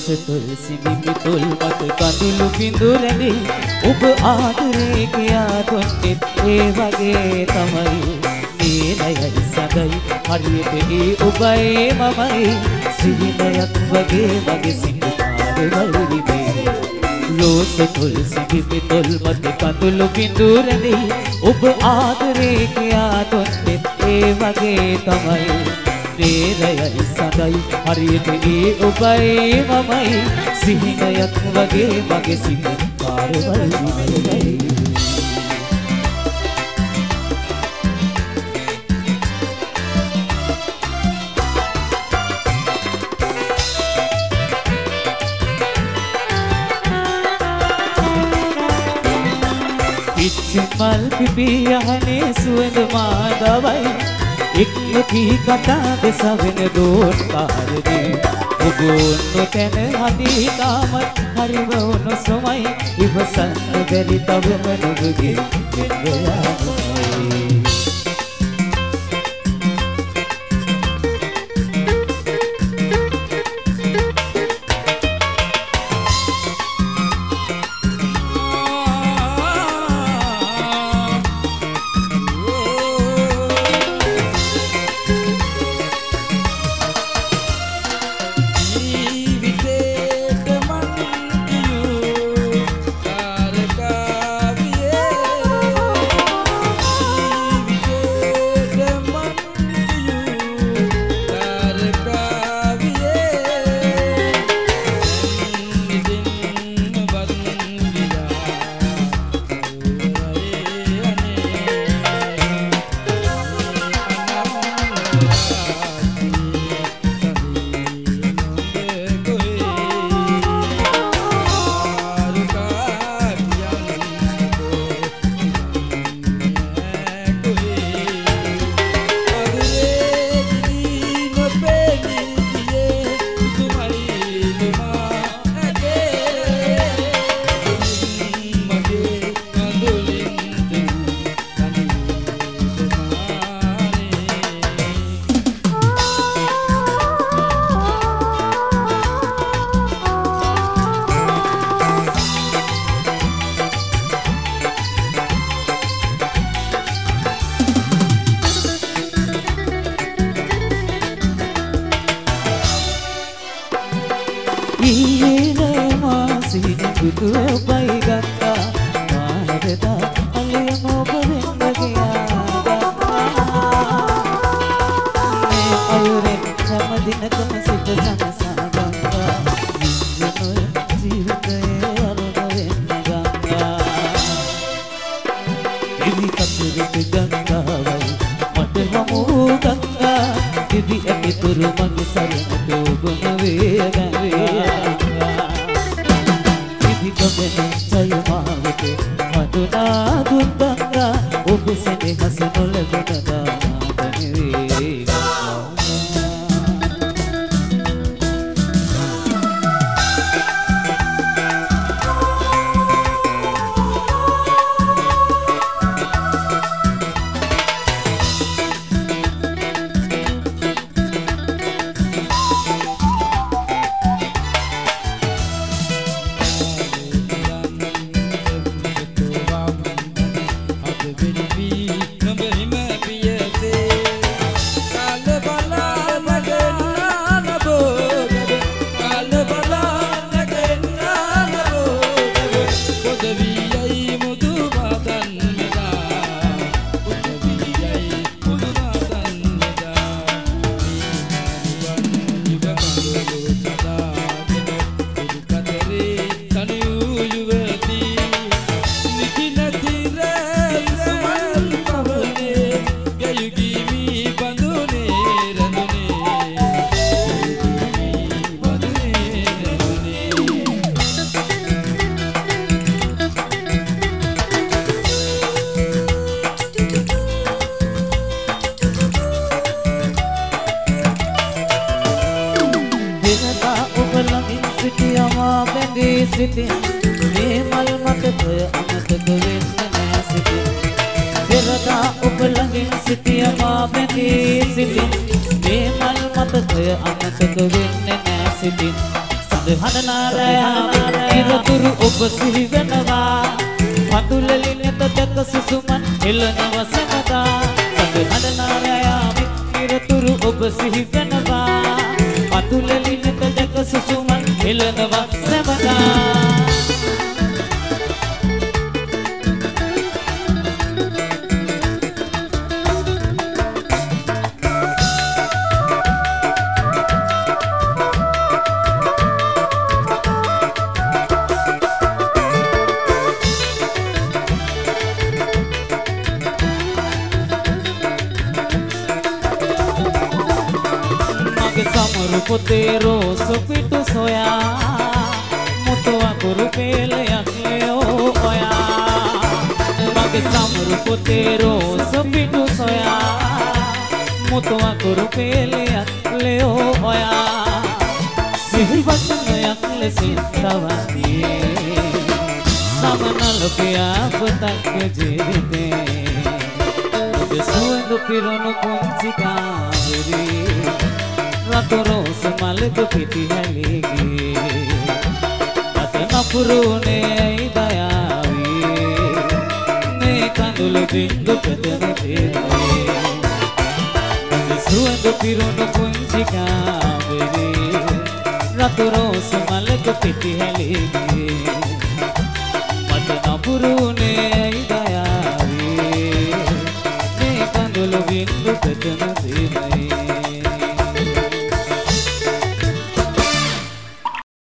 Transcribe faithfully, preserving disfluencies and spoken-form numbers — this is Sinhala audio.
තුල්සි විමිතුල් මත කඳුළු බිඳු රැඳි ඔබ ආදරේ කියා දුන්නෙත් ඒ වගේ තමයි නීලයයි සඳයි හරියට ඒ ඔබයි මමයි සිහිනයක් වගේ මගේ සිංහ පාරවල් විමේ රෝස තුල්සි විමිතුල් මත කඳුළු බිඳු රැඳි ඔබ ආදරේ කියා දුන්නෙත් ඒ වගේ තමයි නීලයයි සඳයි හරියට ඒ ඔබයි මමයි සිහිනයක් වගේ මගේ සිංහ පාරවල් විමේ මල් පිපි යහනේ සුවඳ මාදවයි එක්කී කතා දෙසවෙන දෝන් කාරදී ඔබ නොතැන හදී තාමත් හරිව නොසොමයි ඉවසන්න බැරි තවම නුඹගේ වෙන්නයාමයි හඬනාරයා ඉරතුරු ඔබ සිහි වෙනවා පතුලලිනෙත දැක සුසුමන් එළනව සමදා සඳ හඬනාරයා ඉරතුරු ඔබ සිහි වෙනවා පතුලලිනෙත දැක සුසුමන් එළනව සමදා පොතේ රෝස පිටු සොයා මුතු අකුරු පෙළයක් ලෙෝ ඔයා මගේ සමරු පොතේ රෝස පිටු සොයා මුතු අකුරු පෙළයක් ලෙෝ ඔයා සිහිවචනයක් ලෙසින් තවදී සමනල පියාපතක් ජීවිතේ ඔබ සුවඳ පිරුණු පුංචි කාවිරි රතු රෝස මලක පිටි හැලිගේ අත නපුරුනේ දයාවේ මේ කඳුළු බින්දු පෙදෙන තේරේ සුවඳ පිරුණු පුංචි කාවිරි රතු රෝස මලක පිටි හැලිගේ අත නපුරුනේ දයාවේ මේ කඳුළු බින්දු පෙදෙන